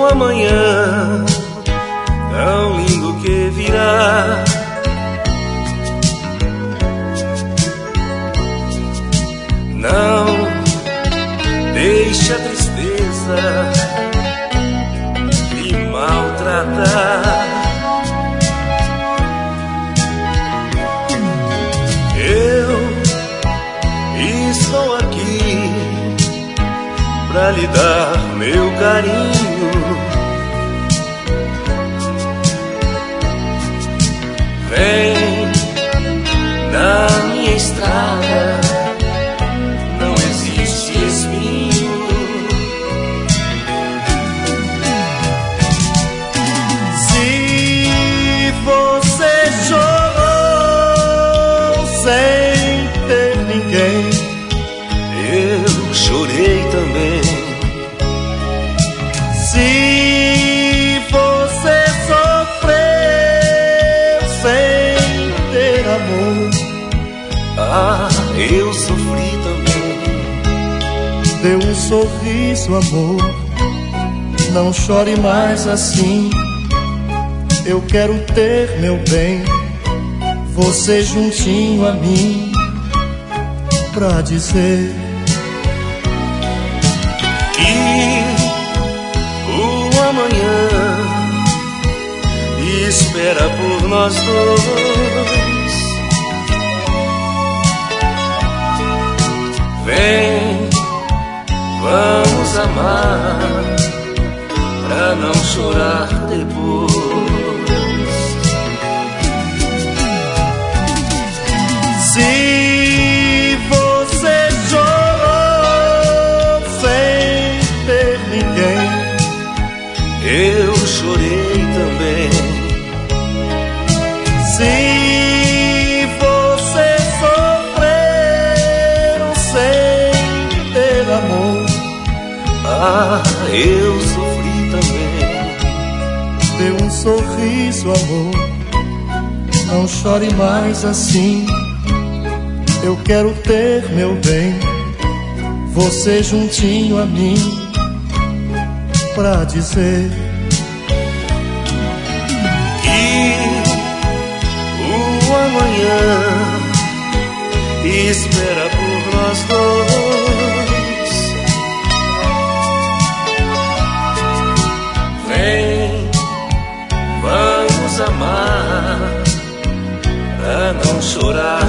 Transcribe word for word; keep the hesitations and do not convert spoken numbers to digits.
amanhã tão lindo que virá. Não deixe a tristeza me maltratar. Eu estou aqui pra lhe dar meu carinho. Vem na minha estrada, não existe espinho. Se você chorou sem ter ninguém, eu chorei também. Se você sofreu sem ter amor, ah, eu sofri também. Dê um sorriso, amor, não chore mais assim. Eu quero ter, meu bem, você juntinho a mim, pra dizer que o amanhã espera por nós dois. Vem, vamos amar, pra não chorar depois. Se você chorou sem ter ninguém, eu chorei também. Se você sofreu sem ter amor, ah, eu sofri também. Dê um sorriso, amor, não chore mais assim. Eu quero ter, meu bem, você juntinho a mim, pra dizer que o amanhã espera por nós dois. Vem, vamos amar, pra não chorar